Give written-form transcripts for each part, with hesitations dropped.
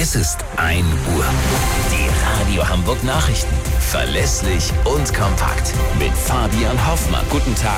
Es ist 1 Uhr. Die Radio Hamburg Nachrichten. Verlässlich und kompakt. Mit Fabian Hoffmann. Guten Tag.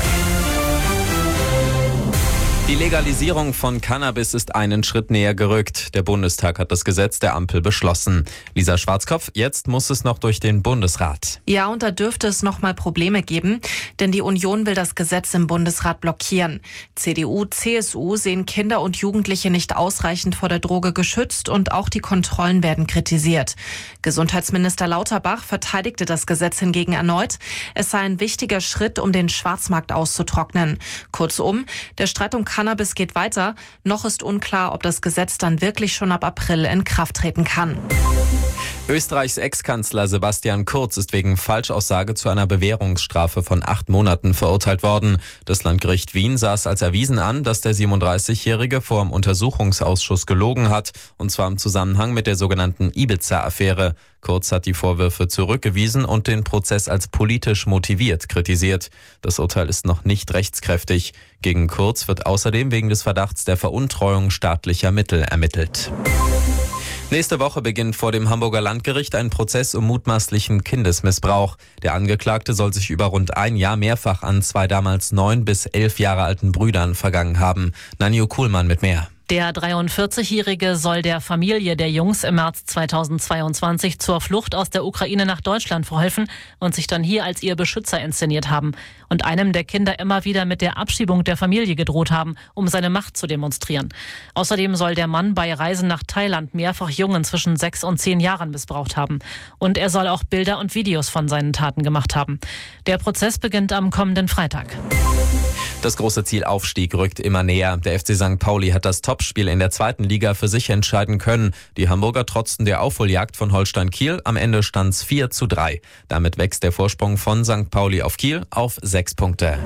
Die Legalisierung von Cannabis ist einen Schritt näher gerückt. Der Bundestag hat das Gesetz der Ampel beschlossen. Lisa Schwarzkopf, jetzt muss es noch durch den Bundesrat. Ja, und da dürfte es noch mal Probleme geben, denn die Union will das Gesetz im Bundesrat blockieren. CDU, CSU sehen Kinder und Jugendliche nicht ausreichend vor der Droge geschützt und auch die Kontrollen werden kritisiert. Gesundheitsminister Lauterbach verteidigte das Gesetz hingegen erneut. Es sei ein wichtiger Schritt, um den Schwarzmarkt auszutrocknen. Kurzum, der Streit um Cannabis geht weiter. Noch ist unklar, ob das Gesetz dann wirklich schon ab April in Kraft treten kann. Österreichs Ex-Kanzler Sebastian Kurz ist wegen Falschaussage zu einer Bewährungsstrafe von 8 Monaten verurteilt worden. Das Landgericht Wien sah es als erwiesen an, dass der 37-Jährige vor dem Untersuchungsausschuss gelogen hat, und zwar im Zusammenhang mit der sogenannten Ibiza-Affäre. Kurz hat die Vorwürfe zurückgewiesen und den Prozess als politisch motiviert kritisiert. Das Urteil ist noch nicht rechtskräftig. Gegen Kurz wird außerdem wegen des Verdachts der Veruntreuung staatlicher Mittel ermittelt. Nächste Woche beginnt vor dem Hamburger Landgericht ein Prozess um mutmaßlichen Kindesmissbrauch. Der Angeklagte soll sich über rund ein Jahr mehrfach an 2 damals 9 bis 11 Jahre alten Brüdern vergangen haben. Nanju Kuhlmann mit mehr. Der 43-Jährige soll der Familie der Jungs im März 2022 zur Flucht aus der Ukraine nach Deutschland verholfen und sich dann hier als ihr Beschützer inszeniert haben und einem der Kinder immer wieder mit der Abschiebung der Familie gedroht haben, um seine Macht zu demonstrieren. Außerdem soll der Mann bei Reisen nach Thailand mehrfach Jungen zwischen 6 und 10 Jahren missbraucht haben. Und er soll auch Bilder und Videos von seinen Taten gemacht haben. Der Prozess beginnt am kommenden Freitag. Das große Ziel Aufstieg rückt immer näher. Der FC St. Pauli hat das Topspiel in der 2. Liga für sich entscheiden können. Die Hamburger trotzten der Aufholjagd von Holstein Kiel. Am Ende stand es 4:3. Damit wächst der Vorsprung von St. Pauli auf Kiel auf 6 Punkte.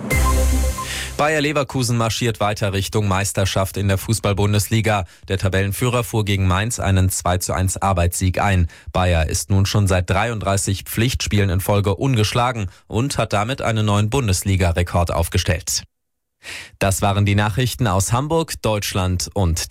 Bayer Leverkusen marschiert weiter Richtung Meisterschaft in der Fußball-Bundesliga. Der Tabellenführer fuhr gegen Mainz einen 2:1 Arbeitssieg ein. Bayer ist nun schon seit 33 Pflichtspielen in Folge ungeschlagen und hat damit einen neuen Bundesliga-Rekord aufgestellt. Das waren die Nachrichten aus Hamburg, Deutschland und